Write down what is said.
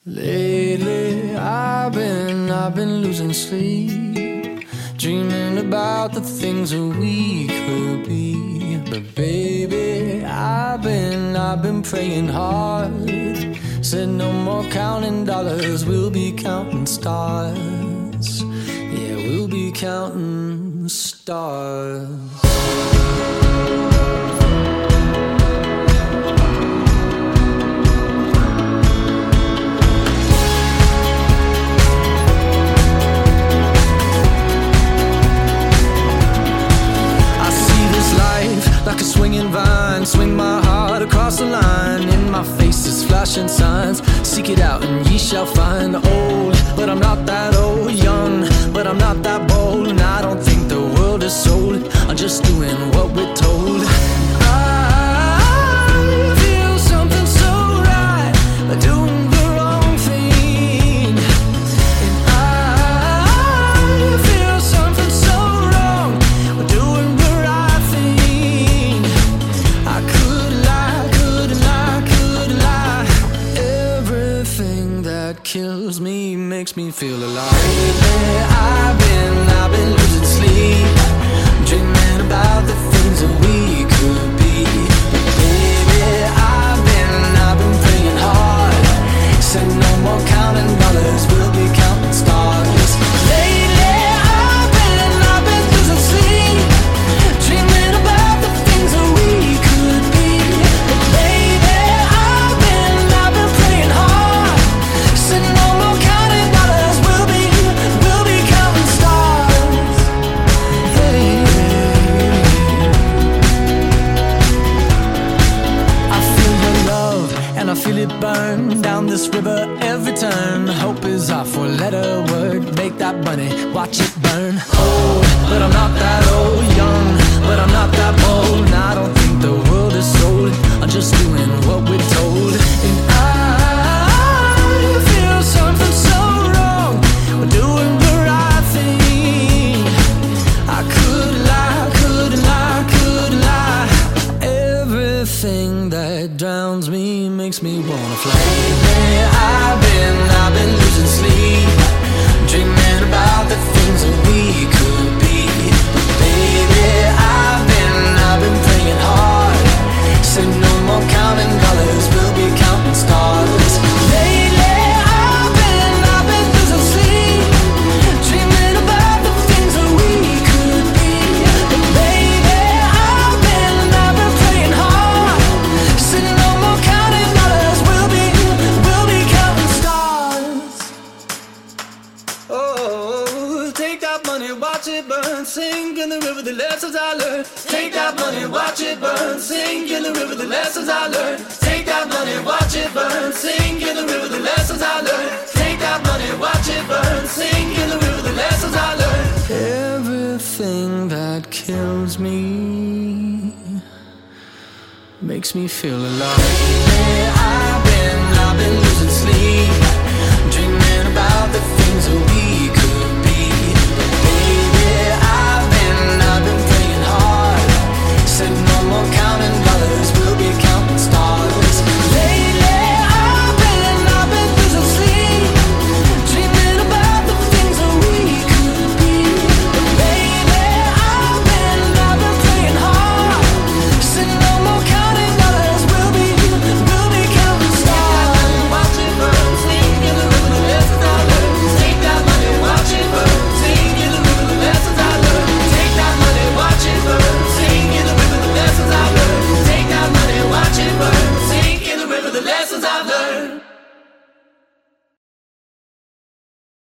Lately, I've been losing sleep, dreaming about the things that we could be. But baby, I've been praying hard. Said no more counting dollars, we'll be counting stars. Yeah, we'll be counting stars. Like a swinging vine, swing my heart across the line. In my face is flashing signs. Seek it out and ye shall find. Old, but I'm not that old. Young, but I'm not that bold. And I don't think the world is sold. I'm just doing what we're told. I feel something so right, doing the wrong thing. And I feel something so wrong, doing the right thing. I could lie. Everything that kills me makes me feel alive. Lately, I've been losing sleep, dreaming about the things that we could be. Baby, I've been praying hard. Said no more counting dollars, we'll be counting stars. Lately, I've been losing sleep, dreaming about the things that we could be. Baby, I've been praying hard. Said no more counting dollars, we'll be counting stars. Hey. I feel your love and I feel it burn down this river every turn. Hope is our four-letter word. Make that money, watch it burn. Old, but I'm not that old. Young, but I'm not that bold. And I don't think the world is sold. I'm just doing what we're told. And I feel something so wrong. We're doing the right thing. I could lie. Everything that drowns me makes me wanna fly. Lately, I've been losing sleep, dreaming about the things that we could be. But baby, I've been praying hard. Said no more counting dollars, we'll be counting stars. Lately, I've been losing sleep, dreaming about the things that we could be. But baby, I've been praying hard. Said no more counting dollars, we'll be counting stars. Oh, take that money, watch it burn, sink in the river, the lessons I learned. Take that money, watch it burn, sink in the river, the lessons I learned. Take that money, watch it burn, sink in the river, the lessons I learned. Take that money, watch it burn, sink in the river, the lessons I learned. Everything that kills me makes me feel alive. I've been losing